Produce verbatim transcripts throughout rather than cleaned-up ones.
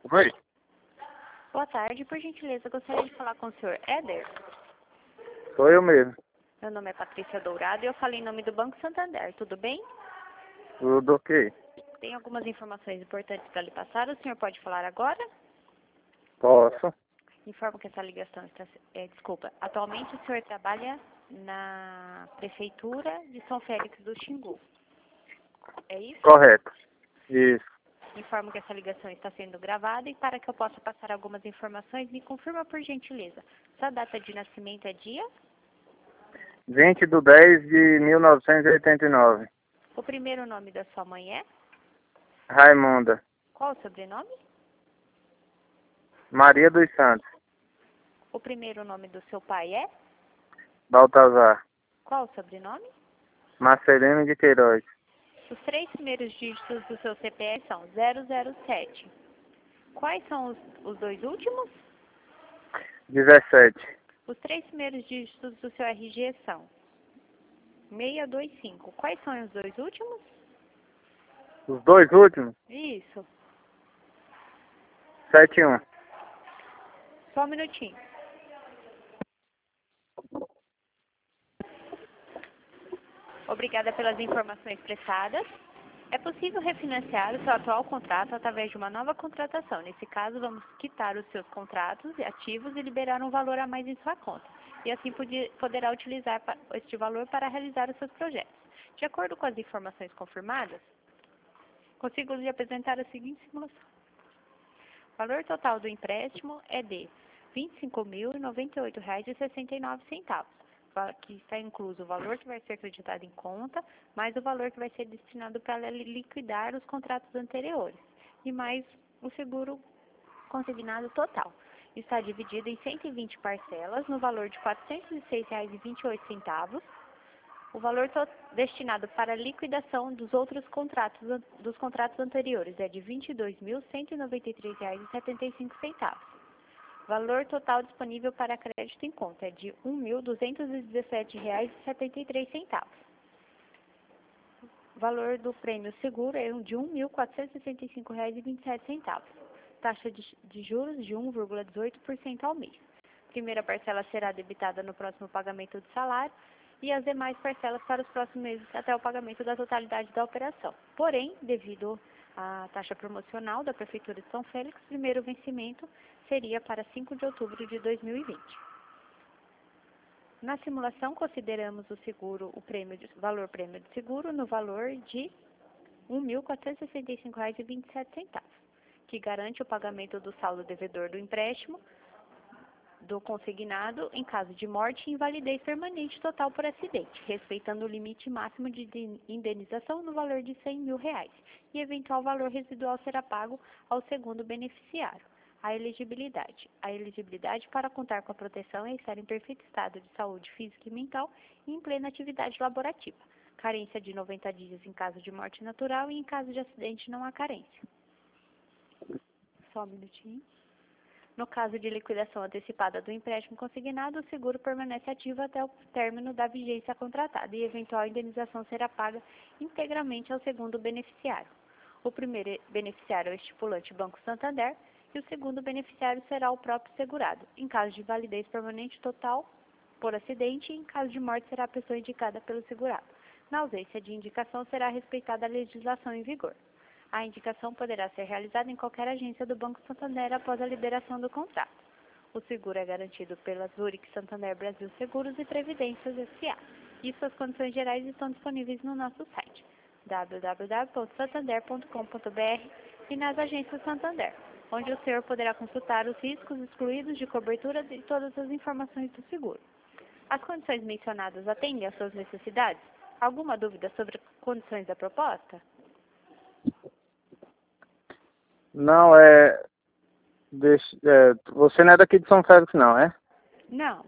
Oi? Boa tarde, por gentileza, gostaria de falar com o senhor Éder. Sou eu mesmo. Meu nome é Patrícia Dourado e eu falo em nome do Banco Santander, tudo bem? Tudo ok. Tem algumas informações importantes para lhe passar, o senhor pode falar agora? Posso? Informo que essa ligação está... É, desculpa, atualmente o senhor trabalha na Prefeitura de São Félix do Xingu, é isso? Correto. Isso. Informo que essa ligação está sendo gravada e para que eu possa passar algumas informações, me confirma por gentileza. Sua data de nascimento é dia? vinte de dez de mil novecentos e oitenta e nove. O primeiro nome da sua mãe é? Raimunda. Qual o sobrenome? Maria dos Santos. O primeiro nome do seu pai é? Baltazar. Qual o sobrenome? Marcelino de Queiroz. Os três primeiros dígitos do seu C P F são zero zero sete. Quais são os, os dois últimos? dezessete. Os três primeiros dígitos do seu R G são seiscentos e vinte e cinco. Quais são os dois últimos? Os dois últimos? Isso. setenta e um. Só um minutinho. Obrigada pelas informações prestadas. É possível refinanciar o seu atual contrato através de uma nova contratação. Nesse caso, vamos quitar os seus contratos e ativos e liberar um valor a mais em sua conta. E assim poder, poderá utilizar este valor para realizar os seus projetos. De acordo com as informações confirmadas, consigo lhe apresentar a seguinte simulação. O valor total do empréstimo é de vinte e cinco mil, noventa e oito reais e sessenta e nove centavos. Que está incluso o valor que vai ser acreditado em conta, mais o valor que vai ser destinado para liquidar os contratos anteriores, e mais o seguro consignado total. Está dividido em cento e vinte parcelas, no valor de quatrocentos e seis reais e vinte e oito centavos. O valor destinado para liquidação dos outros contratos, dos contratos anteriores é de vinte e dois mil, cento e noventa e três reais e setenta e cinco centavos. Valor total disponível para crédito em conta é de um mil, duzentos e dezessete reais e setenta e três centavos. Valor do prêmio seguro é de um mil, quatrocentos e sessenta e cinco reais e vinte e sete centavos. Taxa de, de juros de um vírgula dezoito por cento ao mês. Primeira parcela será debitada no próximo pagamento do salário e as demais parcelas para os próximos meses até o pagamento da totalidade da operação. Porém, devido à taxa promocional da Prefeitura de São Félix, o primeiro vencimento seria para cinco de outubro de dois mil e vinte. Na simulação, consideramos o seguro, o prêmio de, valor prêmio de seguro no valor de um mil, quatrocentos e sessenta e cinco reais e vinte e sete centavos, que garante o pagamento do saldo devedor do empréstimo do consignado em caso de morte e invalidez permanente total por acidente, respeitando o limite máximo de indenização no valor de cem mil reais, e eventual valor residual será pago ao segundo beneficiário. A elegibilidade. A elegibilidade para contar com a proteção é estar em perfeito estado de saúde física e mental e em plena atividade laborativa. Carência de noventa dias em caso de morte natural e em caso de acidente não há carência. Só um minutinho. No caso de liquidação antecipada do empréstimo consignado, o seguro permanece ativo até o término da vigência contratada e eventual indenização será paga integralmente ao segundo beneficiário. O primeiro beneficiário é o estipulante Banco Santander e o segundo beneficiário será o próprio segurado. Em caso de validez permanente total por acidente, em caso de morte será a pessoa indicada pelo segurado. Na ausência de indicação, será respeitada a legislação em vigor. A indicação poderá ser realizada em qualquer agência do Banco Santander após a liberação do contrato. O seguro é garantido pela Zurich Santander Brasil Seguros e Previdências S A E suas condições gerais estão disponíveis no nosso site w w w ponto santander ponto com ponto b r e nas agências Santander, onde o senhor poderá consultar os riscos excluídos de cobertura e todas as informações do seguro. As condições mencionadas atendem às suas necessidades? Alguma dúvida sobre condições da proposta? Não, é... Deixa, é... Você não é daqui de São Félix, não, é? Não.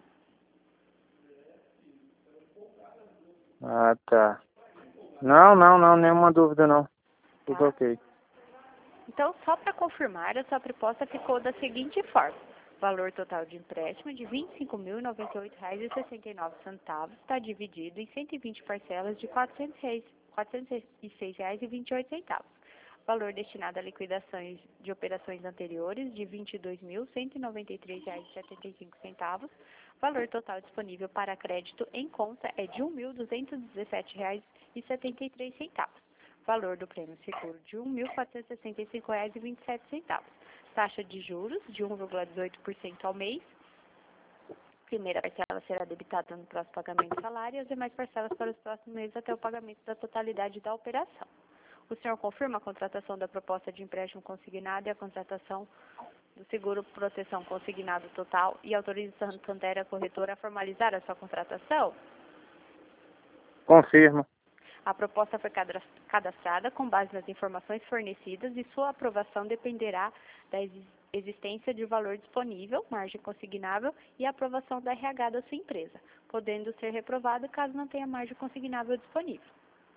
Ah, tá. Não, não, não, nenhuma dúvida, não. Tudo Tá. ok. Então, só para confirmar, a sua proposta ficou da seguinte forma. Valor total de empréstimo de vinte e cinco mil, noventa e oito reais e sessenta e nove centavos está dividido em cento e vinte parcelas de quatrocentos reais, quatrocentos e seis reais e vinte e oito centavos. valor destinado a liquidações de operações anteriores de vinte e dois mil, cento e noventa e três reais e setenta e cinco centavos. Valor total disponível para crédito em conta é de um mil duzentos e dezessete reais e setenta e três centavos. Valor do prêmio seguro de um mil quatrocentos e sessenta e cinco reais e vinte e sete centavos. Taxa de juros de um vírgula dezoito por cento ao mês. Primeira parcela será debitada no próximo pagamento do salário e as demais parcelas para os próximos meses até o pagamento da totalidade da operação. O senhor confirma a contratação da proposta de empréstimo consignado e a contratação do seguro proteção consignado total e autoriza a Santander, a corretora, a formalizar a sua contratação? Confirmo. A proposta foi cadastrada com base nas informações fornecidas e sua aprovação dependerá da existência de valor disponível, margem consignável e aprovação da R H da sua empresa, podendo ser reprovado caso não tenha margem consignável disponível.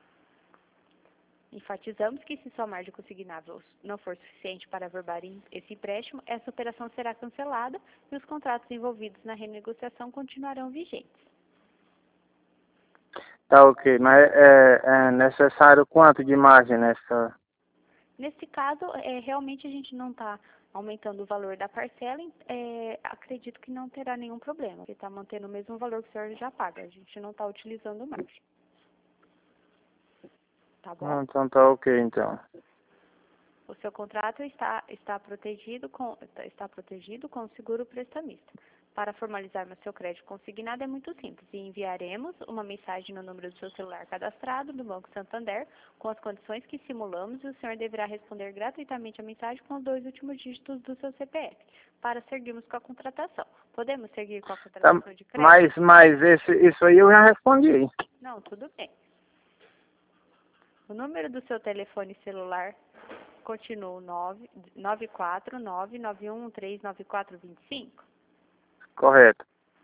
Enfatizamos que se sua margem consignável não for suficiente para averbar esse empréstimo, essa operação será cancelada e os contratos envolvidos na renegociação continuarão vigentes. Tá ok, mas é, é necessário quanto de margem nessa? Nesse caso, é, realmente a gente não está aumentando o valor da parcela, é, acredito que não terá nenhum problema, porque está mantendo o mesmo valor que o senhor já paga, a gente não está utilizando margem. Tá bom? Ah, então tá ok, então. O seu contrato está, está, protegido com, está protegido com o seguro prestamista. Para formalizarmos seu crédito consignado é muito simples e enviaremos uma mensagem no número do seu celular cadastrado no Banco Santander com as condições que simulamos e o senhor deverá responder gratuitamente a mensagem com os dois últimos dígitos do seu C P F para seguirmos com a contratação. Podemos seguir com a contratação Tá, de crédito? mas mas esse, isso aí eu já respondi. Não, tudo bem. O número do seu telefone celular continua nove quatro nove, nove um um três, nove quatro dois cinco? Correto.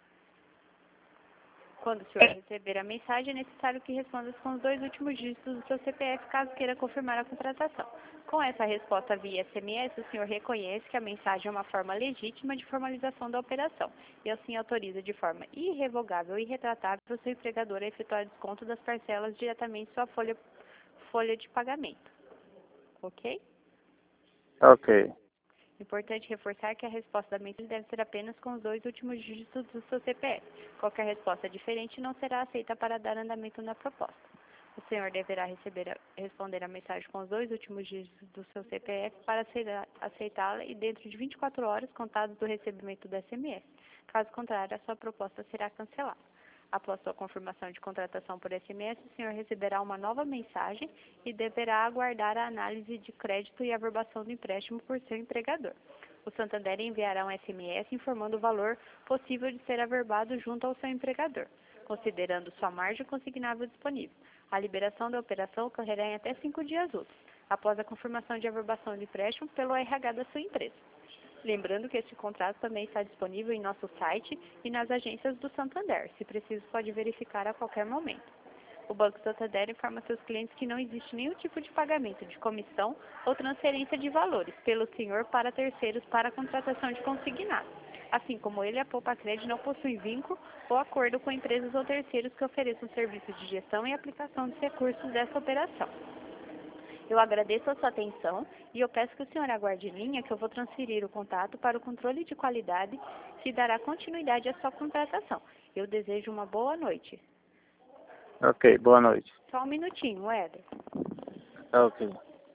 Quando o senhor receber a mensagem, é necessário que responda com os dois últimos dígitos do seu C P F, caso queira confirmar a contratação. Com essa resposta via S M S, o senhor reconhece que a mensagem é uma forma legítima de formalização da operação e assim autoriza de forma irrevogável e retratável o seu empregador a efetuar desconto das parcelas diretamente em sua folha, folha de pagamento. Ok? Ok. Importante reforçar que a resposta da mensagem deve ser apenas com os dois últimos dígitos do seu C P F. Qualquer resposta diferente não será aceita para dar andamento na proposta. O senhor deverá receber a, responder a mensagem com os dois últimos dígitos do seu C P F para aceitá-la e dentro de vinte e quatro horas contados do recebimento do S M S. Caso contrário, a sua proposta será cancelada. Após sua confirmação de contratação por S M S, o senhor receberá uma nova mensagem e deverá aguardar a análise de crédito e averbação do empréstimo por seu empregador. O Santander enviará um S M S informando o valor possível de ser averbado junto ao seu empregador, considerando sua margem consignável disponível. A liberação da operação ocorrerá em até cinco dias úteis, após a confirmação de averbação do empréstimo pelo R H da sua empresa. Lembrando que este contrato também está disponível em nosso site e nas agências do Santander. Se preciso, pode verificar a qualquer momento. O Banco Santander informa seus clientes que não existe nenhum tipo de pagamento de comissão ou transferência de valores pelo senhor para terceiros para a contratação de consignado. Assim como ele, a Poupa Crédito não possui vínculo ou acordo com empresas ou terceiros que ofereçam serviços de gestão e aplicação dos recursos dessa operação. Eu agradeço a sua atenção e eu peço que o senhor aguarde em linha que eu vou transferir o contato para o controle de qualidade que dará continuidade à sua contratação. Eu desejo uma boa noite. Ok, boa noite. Só um minutinho, Éder. Ok.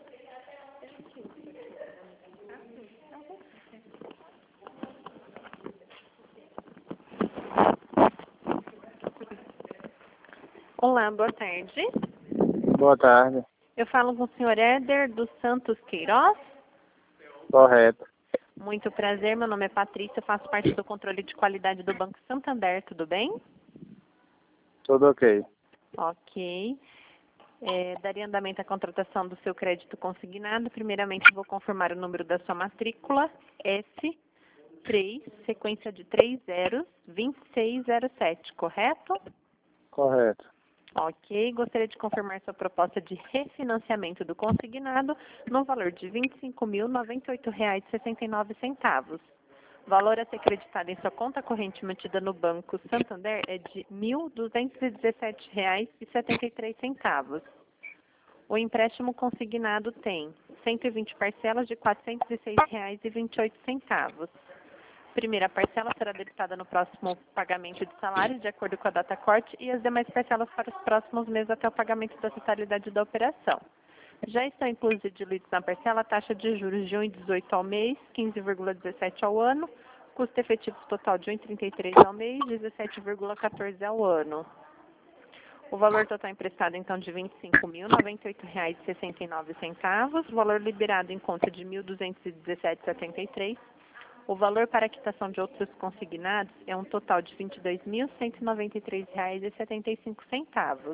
Olá, boa tarde. Boa tarde. Eu falo com o senhor Éder dos Santos Queiroz. Correto. Muito prazer, meu nome é Patrícia, eu faço parte do controle de qualidade do Banco Santander, tudo bem? Tudo ok. Ok. É, daria andamento à contratação do seu crédito consignado. Primeiramente, vou confirmar o número da sua matrícula, S três, sequência de três zeros, vinte e seis zero sete, correto? Correto. Ok. Gostaria de confirmar sua proposta de refinanciamento do consignado no valor de vinte e cinco mil, noventa e oito reais e sessenta e nove centavos. O valor a ser creditado em sua conta corrente mantida no Banco Santander é de mil duzentos e dezessete reais e setenta e três centavos. O empréstimo consignado tem cento e vinte parcelas de quatrocentos e seis reais e vinte e oito centavos. Primeira parcela será debitada no próximo pagamento de salários, de acordo com a data corte, e as demais parcelas para os próximos meses até o pagamento da totalidade da operação. Já estão inclusos e diluídos na parcela a taxa de juros de um vírgula dezoito ao mês, quinze vírgula dezessete ao ano, custo efetivo total de um vírgula trinta e três ao mês, dezessete vírgula quatorze ao ano. O valor total emprestado, então, de vinte e cinco mil, noventa e oito reais e sessenta e nove centavos, o valor liberado em conta de mil duzentos e dezessete reais e setenta e três centavos. O valor para a quitação de outros consignados é um total de vinte e dois mil, cento e noventa e três reais e setenta e cinco centavos.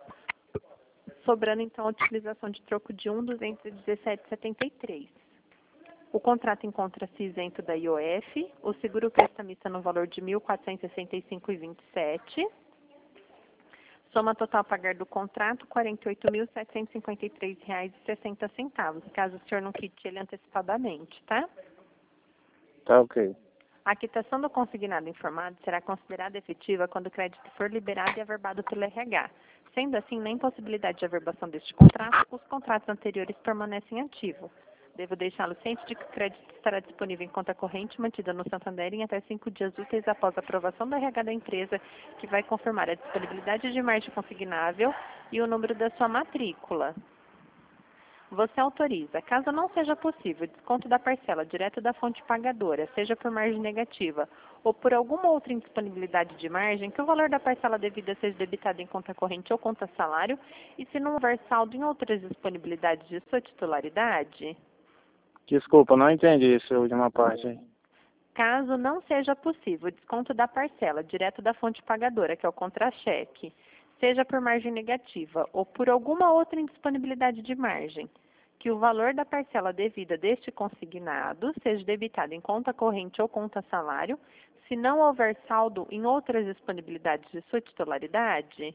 Sobrando, então, a utilização de troco de um mil duzentos e dezessete reais e setenta e três centavos. O contrato encontra-se isento da I O F, o seguro prestamista no valor de mil quatrocentos e sessenta e cinco reais e vinte e sete centavos. Soma total a pagar do contrato, quarenta e oito mil, setecentos e cinquenta e três reais e sessenta centavos, caso o senhor não quite ele antecipadamente, tá? Tá ok. A quitação do consignado informado será considerada efetiva quando o crédito for liberado e averbado pelo R H. Sendo assim, na impossibilidade de averbação deste contrato, os contratos anteriores permanecem ativos. Devo deixá-lo ciente de que o crédito estará disponível em conta corrente mantida no Santander em até cinco dias úteis após a aprovação do R H da empresa, que vai confirmar a disponibilidade de margem consignável e o número da sua matrícula. Você autoriza, caso não seja possível, o desconto da parcela direto da fonte pagadora, seja por margem negativa ou por alguma outra indisponibilidade de margem, que o valor da parcela devida seja debitado em conta corrente ou conta salário, e se não houver saldo em outras disponibilidades de sua titularidade. Desculpa, não entendi essa última parte aí. Caso não seja possível o desconto da parcela direto da fonte pagadora, que é o contra-cheque, seja por margem negativa ou por alguma outra indisponibilidade de margem, que o valor da parcela devida deste consignado seja debitado em conta corrente ou conta salário, se não houver saldo em outras disponibilidades de sua titularidade.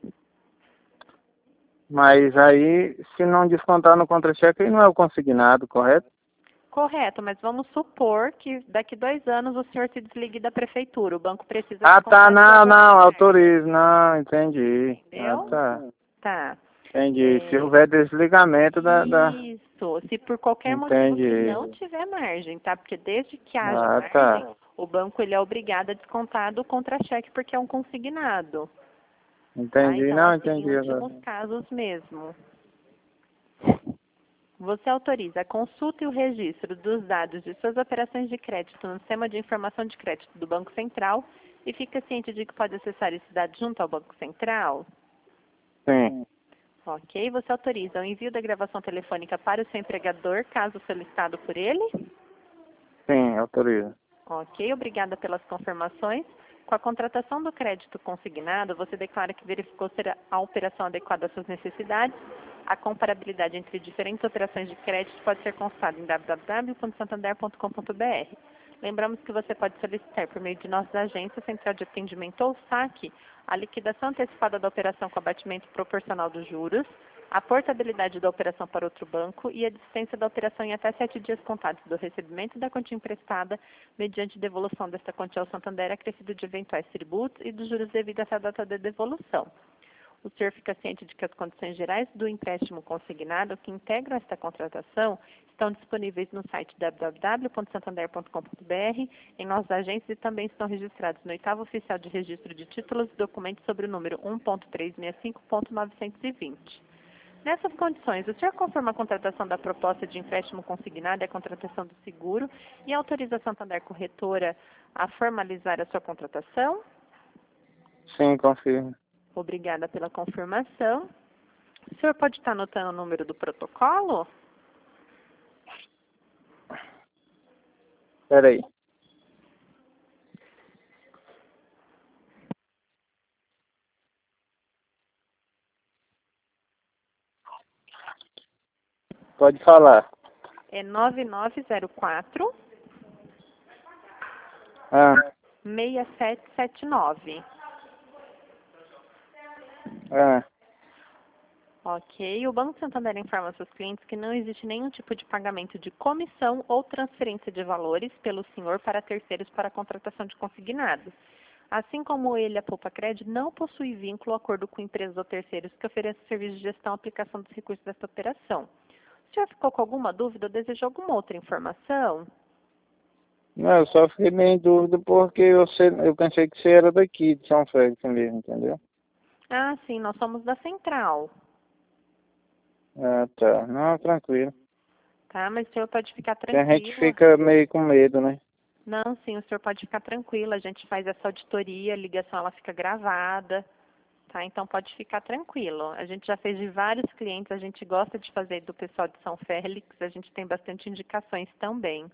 Mas aí, se não descontar no contra-cheque, aí não é o consignado, correto? Correto, mas vamos supor que daqui dois anos o senhor se desligue da prefeitura. O banco precisa... Ah, tá, descontar de não, alguma não, maneira. autorizo, não, entendi. Entendeu? Ah, tá, Tá. entendi. É, Se houver desligamento da... da... Isso, se por qualquer motivo que Entendi. não tiver margem, tá? Porque desde que haja Ah, margem, tá. o banco ele é obrigado a descontar do contra-cheque porque é um consignado. Tá? Entendi, Então, não, assim, entendi em agora. últimos casos mesmo. Você autoriza a consulta e o registro dos dados de suas operações de crédito no sistema de informação de crédito do Banco Central e fica ciente de que pode acessar esses dados junto ao Banco Central? Sim, Ok. Você autoriza o envio da gravação telefônica para o seu empregador, caso solicitado por ele? sim, autorizo. Ok. Obrigada pelas confirmações. Com a contratação do crédito consignado, você declara que verificou ser a operação adequada às suas necessidades. A comparabilidade entre diferentes operações de crédito pode ser consultada em w w w ponto santander ponto com ponto b r. Lembramos que você pode solicitar, por meio de nossas agências, central de atendimento ou saque, a liquidação antecipada da operação com abatimento proporcional dos juros, a portabilidade da operação para outro banco e a dispensa da operação em até sete dias contados do recebimento da quantia emprestada, mediante devolução desta quantia ao Santander acrescido de eventuais tributos e dos juros devidos a essa data de devolução. O senhor fica ciente de que as condições gerais do empréstimo consignado que integram esta contratação estão disponíveis no site w w w ponto santander ponto com ponto b r, em nossas agências e também estão registrados no oitavo Oficial de Registro de Títulos e Documentos sobre o número um ponto trezentos e sessenta e cinco ponto novecentos e vinte. Nessas condições, o senhor confirma a contratação da proposta de empréstimo consignado e a contratação do seguro e autoriza a Santander Corretora a formalizar a sua contratação? Sim, confirmo. Obrigada pela confirmação. O senhor pode estar anotando o número do protocolo? Espera aí. Pode falar. É nove nove zero quatro, Ah, seis sete sete nove. ah, Ok. O Banco Santander informa aos seus clientes que não existe nenhum tipo de pagamento de comissão ou transferência de valores pelo senhor para terceiros para a contratação de consignados. Assim como ele, a Poupa Cred, não possui vínculo ou acordo com empresas ou terceiros que ofereçam serviços de gestão e aplicação dos recursos desta operação. O senhor ficou com alguma dúvida ou desejou alguma outra informação? Não, eu só fiquei meio em dúvida porque eu, sei, eu pensei que você era daqui, de São Félix mesmo, entendeu? Ah, sim, nós somos da Central. Ah, tá. Não, tranquilo. Tá, mas o senhor pode ficar Que a gente tranquilo. fica meio com medo, né? Não, sim, o senhor pode ficar tranquilo. A gente faz essa auditoria, a ligação ela fica gravada. Tá, então pode ficar tranquilo. A gente já fez de vários clientes, a gente gosta de fazer do pessoal de São Félix, a gente tem bastante indicações também.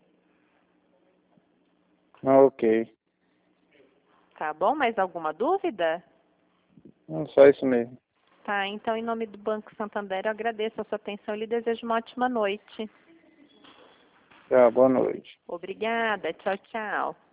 Ah, ok. Tá bom? Mais alguma dúvida? Não, só isso mesmo. Tá, então em nome do Banco Santander eu agradeço a sua atenção e lhe desejo uma ótima noite. Tá, boa noite. Obrigada, tchau, tchau.